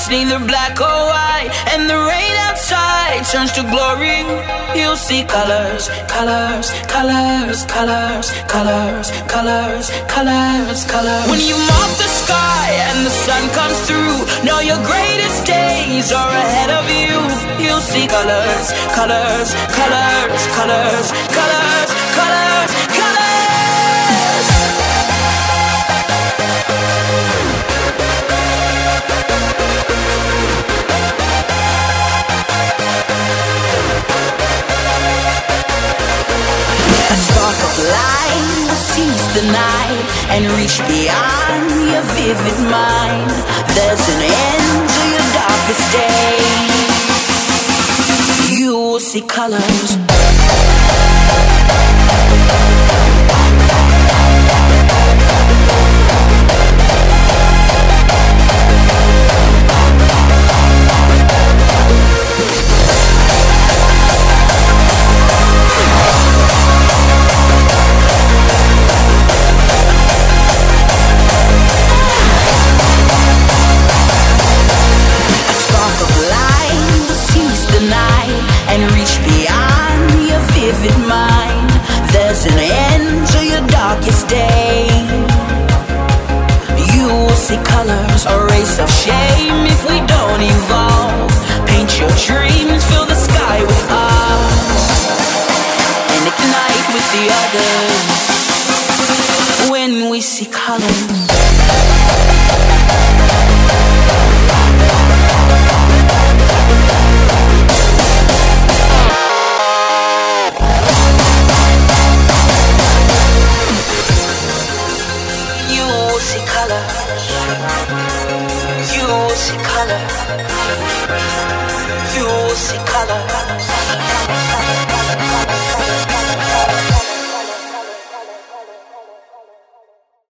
neither black or white, and the rain outside turns to glory. You'll see colors, colors, colors, colors, colors, colors, colors, colors. When you mop the sky and the sun comes through, know your greatest days are ahead of you. You'll see colors, colors, colors, colors, colors, colors, colors. A spark of light will seize the night and reach beyond your vivid mind. There's an end to your darkest day. You will see colors. And reach beyond your vivid mind. There's an end to your darkest day. You will see colors, a race of shame if we don't evolve. Paint your dreams, fill the sky with us, and ignite with the others. When we see colors, you will see color. You will see color.